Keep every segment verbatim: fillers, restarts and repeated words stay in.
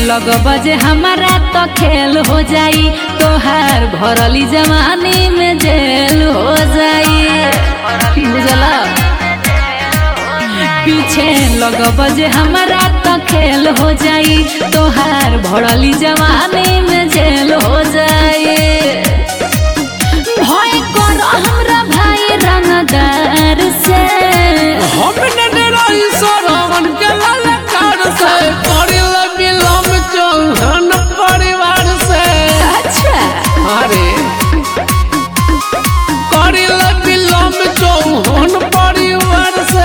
लग बजे हमारा तो खेल हो जाई, तोहार भरली जवानी में जेल हो जाई। बुझला पीछे लग बजे हमारा तो खेल हो जाई, तोहार भरली जवानी में जेल हो जाई। भय कर हमरा भाई रंगदार से, हम डराई सरवन के ललकार से, करिल बिलम चौहान परिवार से। अच्छा अरे करिल बिलम चौहान परिवार से।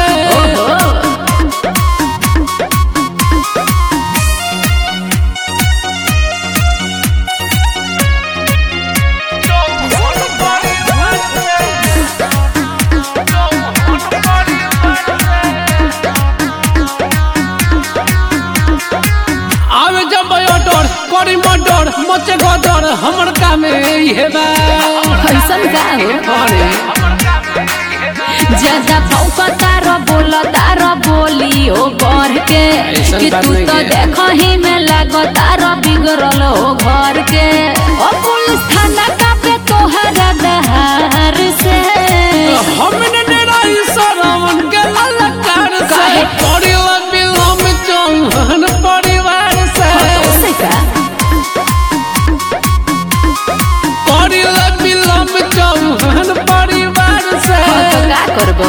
करी मर्डर मचे गदर हमर काम इहे बा। कैसन का हो अरे ज्यादा भौंकतार बोलतार बोली हो बढ़ के, कि तू तो देखही में लागतार बिगड़ल हो घर के। ओ पुलिस थाना का पे तोहरा दहार से, हम डराई सरवन के ललकार से, करिल बिलम चौहान परिवार से। कैसे का करिल बिलम चौहान परिवार से। तो का करबो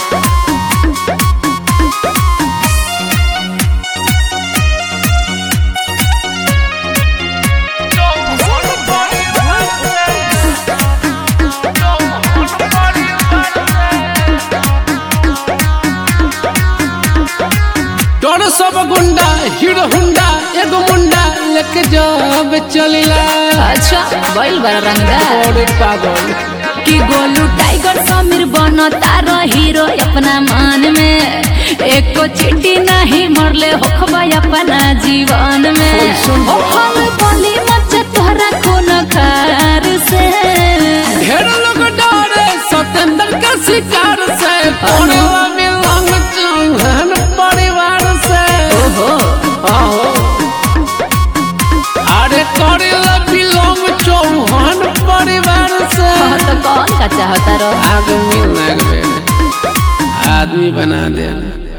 डर सब गुंडा हीरो हुंडा एगो मुंडा लेके जब चलिला। अच्छा बैल बड़ा रंगदार बड़े पागल कि गोलू टाइगर समीर बनतार हीरो अपना मान में, एको चिट्ठी नहीं मरले होखबा अपना जीवन में। होखल बोली मचे तोहरा खून खार से, ढेर लोग डरे सतेंद्र के शिकार से, करिल बिलम चौहान परिवार से। ओहो आहो अरे करिल बिलम चौहान परिवार से। हाँ तो कौन का चाहता रहो आदमी लग आदमी बना दे।